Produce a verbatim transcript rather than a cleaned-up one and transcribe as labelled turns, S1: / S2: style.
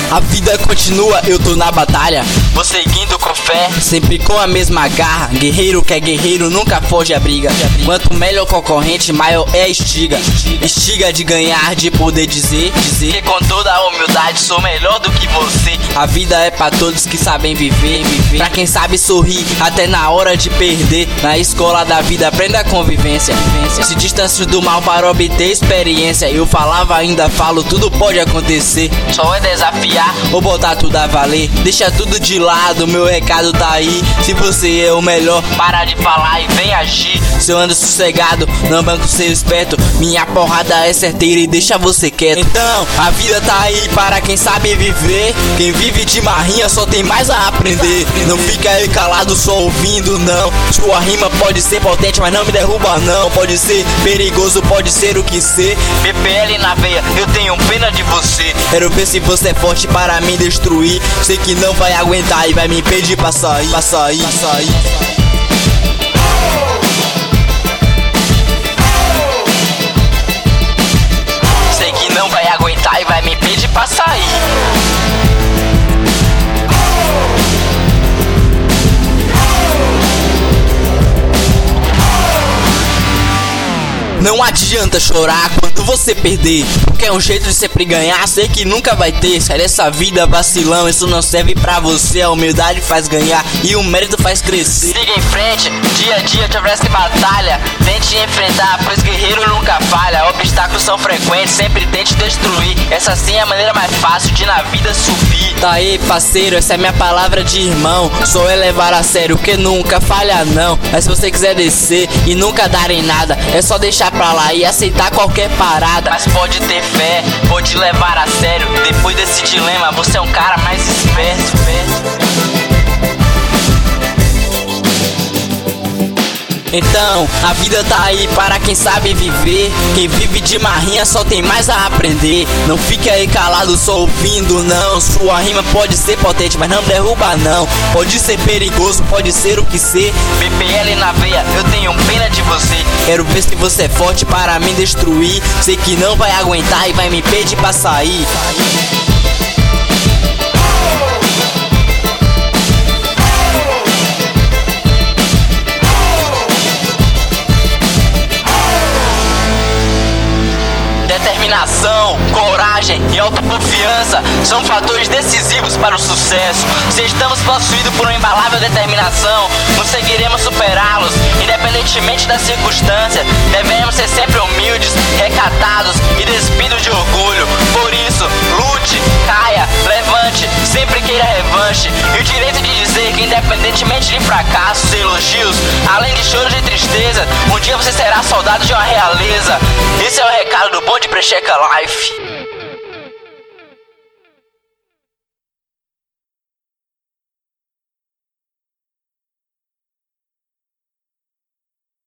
S1: A vida continua, eu tô na batalha, vou seguindo com fé, sempre com a mesma garra. Guerreiro que é guerreiro, nunca foge a briga. Quanto melhor concorrente, maior é a estiga. Estiga de ganhar, de poder dizer, dizer que com toda a humildade sou melhor do que você. A vida é pra todos que sabem viver, viver. Pra quem sabe sorrir, até na hora de perder. Na escola da vida aprenda a convivência, se distância do mal para obter experiência. Eu falava, ainda falo, tudo pode acontecer. Só é desafiar ou botar tudo a valer. Deixa tudo de lado, meu recado tá aí. Se você é o melhor, para de falar e vem agir. Se eu ando sossegado, não banco ser esperto. Minha porrada é certeira e deixa você quieto. Então, a vida tá aí para quem sabe viver. Quem vive de marrinha só tem mais a aprender. Não fica aí calado só ouvindo, não. Sua rima pode ser potente, mas não me derruba não. Pode ser perigoso, pode ser o que ser. B P L na veia, eu tenho pena de você. Quero ver se você é forte para me destruir. Sei que não vai aguentar e vai me pedir pra sair, pra sair, pra sair. Sei que não vai aguentar e vai me pedir pra sair. Não adianta chorar quando você perder, porque é um jeito de sempre ganhar, sei que nunca vai ter. Sai dessa vida vacilão, isso não serve pra você. A humildade faz ganhar e o mérito faz crescer. Siga em frente, dia a dia te oferece batalha. Tente enfrentar, pois guerreiro nunca falha. Obstáculos são frequentes, sempre tente destruir. Essa sim é a maneira mais fácil de na vida subir. Tá aí parceiro, essa é minha palavra de irmão. Só é levar a sério, que nunca falha não. Mas se você quiser descer e nunca dar em nada, é só deixar pra lá e aceitar qualquer parada. Mas pode ter fé, pode levar a sério. Depois desse dilema, você é um cara mais esperto, esperto. Então, a vida tá aí para quem sabe viver. Quem vive de marrinha só tem mais a aprender. Não fique aí calado só ouvindo, não. Sua rima pode ser potente, mas não derruba não. Pode ser perigoso, pode ser o que ser. B P L na veia, eu tenho pena de você. Quero ver se você é forte para me destruir. Sei que não vai aguentar e vai me pedir pra sair. Determinação, coragem e autoconfiança são fatores decisivos para o sucesso. Se estamos possuídos por uma imbalável determinação, conseguiremos superá-los, independentemente das circunstâncias. Devemos ser sempre humildes, recatados e despidos de orgulho. Por isso, lute, caia, levante, sempre queira revanche. E o direito de dizer que independentemente de fracassos e elogios, além de choros e tristeza, um dia você será soldado de uma realeza. Esse é o recado do Bonde Precheca Life.